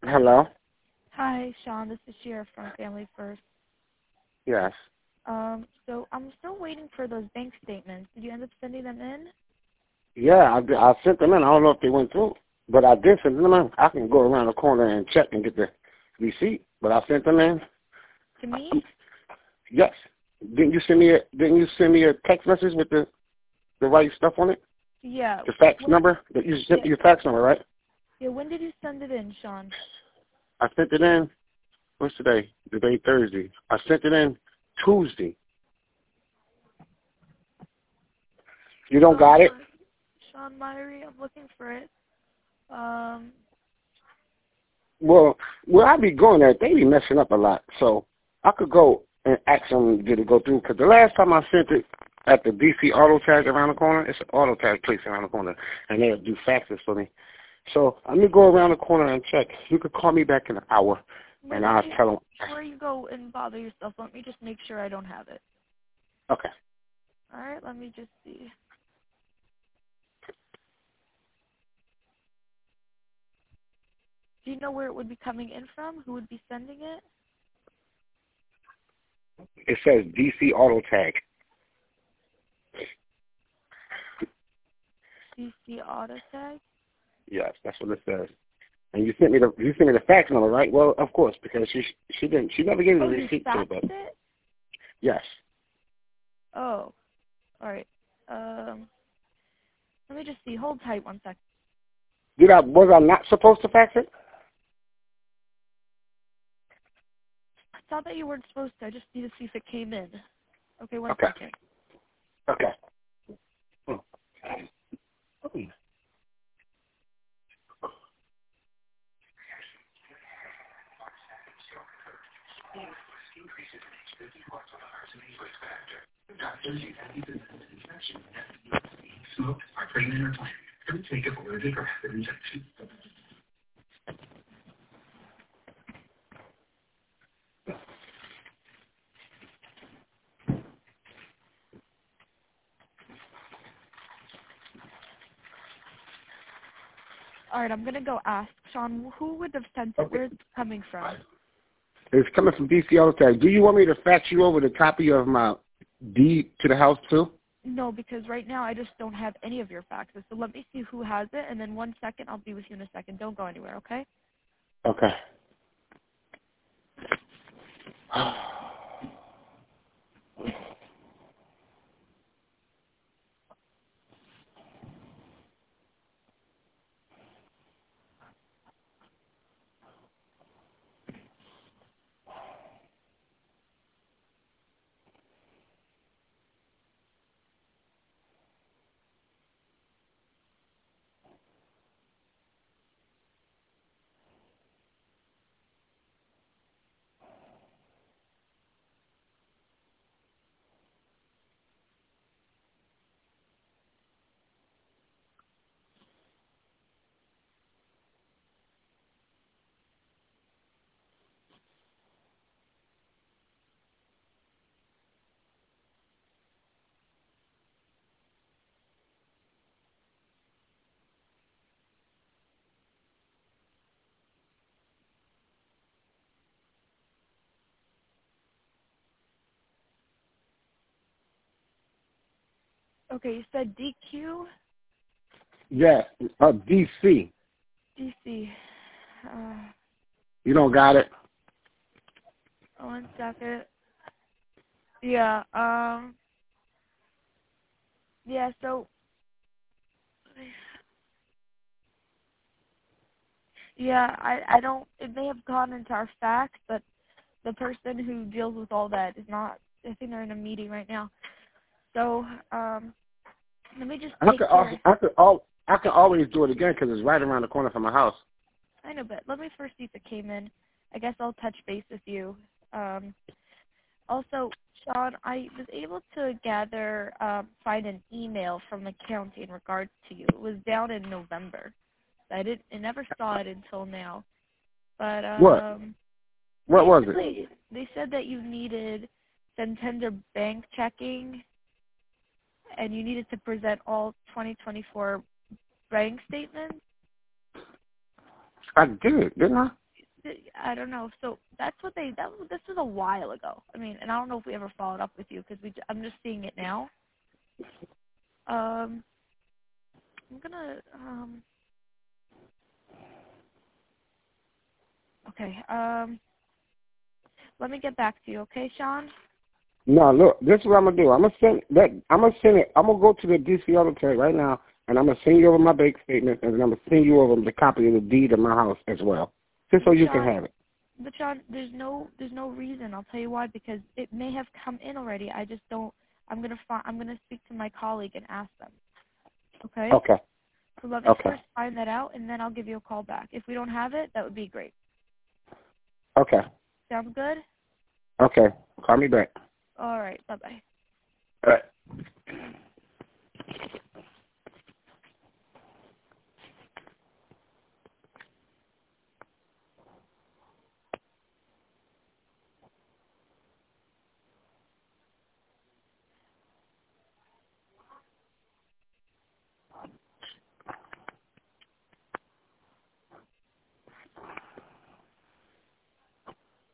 Hello? Hi, Sean. This is Shira from Family First. Yes. So I'm still waiting for those bank statements. Did you end up sending them in? Yeah, I sent them in. I don't know if they went through, but I did send them in. I can go around the corner and check and get the receipt, but I sent them in. To me? Yes. Didn't you send me a text message with the right stuff on it? Yeah. The fax number? You sent me your fax number, right? Yeah, when did you send it in, Sean? I sent it in. What's today? Today Thursday. I sent it in Tuesday. You don't got it? Sean Myrie, I'm looking for it. Well, where I be going at, they be messing up a lot. So I could go and ask them did it go through. Because the last time I sent it at the DC Auto Tag around the corner, it's an auto tag place around the corner, and they'll do faxes for me. So let me go around the corner and check. You could call me back in an hour, and I'll tell them. Before you go and bother yourself, let me just make sure I don't have it. Okay. All right, let me just see. Do you know where it would be coming in from? Who would be sending it? It says DC Auto Tag. DC Auto Tag? Yes, that's what it says. And you sent me the fax number, right? Well, of course, because she never gave me the receipt to it, but it? yes. Oh, all right. Let me just see. Hold tight 1 second. Was I not supposed to fax it? I thought that you weren't supposed to. I just need to see if it came in. Okay, one Okay. second. Okay. Smoked, are pregnant or planning. Don't take allergic or hazard injections. All right, I'm going to go ask. Sean, who would have sent it? Where's it coming from? It's coming from DC Auto Tag. Do you want me to fax you over the copy of my deed to the house too? No, because right now I just don't have any of your faxes. So let me see who has it, and then 1 second, I'll be with you in a second. Don't go anywhere, okay? Okay. Okay, you said DQ? Yeah, DC. DC. You don't got it? 1 second. Yeah, yeah, so, yeah, I don't, it may have gone into our fax, but the person who deals with all that is not, I think they're in a meeting right now. So, let me just take care. I could always do it again because it's right around the corner from my house. I know, but let me first see if it came in. I guess I'll touch base with you. Also, Sean, I was able to find an email from the county in regards to you. It was down in November. I never saw it until now. But What? What was it? They said that you needed Santander bank checking, and you needed to present all 2024 bank statements. I did, didn't I? I don't know. So that's what this was a while ago. I mean, and I don't know if we ever followed up with you because I'm just seeing it now. I'm gonna okay. Let me get back to you, okay, Sean? No, look, this is what I'm gonna do. I'm gonna send it. I'm gonna go to the DC Auto Tag right now, and I'm gonna send you over my bank statement, and then I'm gonna send you over the copy of the deed of my house as well, just so you can have it. But Sean, there's no reason. I'll tell you why. Because it may have come in already. I just don't. I'm gonna speak to my colleague and ask them. Okay. Okay. So let me first find that out, and then I'll give you a call back. If we don't have it, that would be great. Okay. Sounds good? Okay. Call me back. All right. Bye-bye. All right.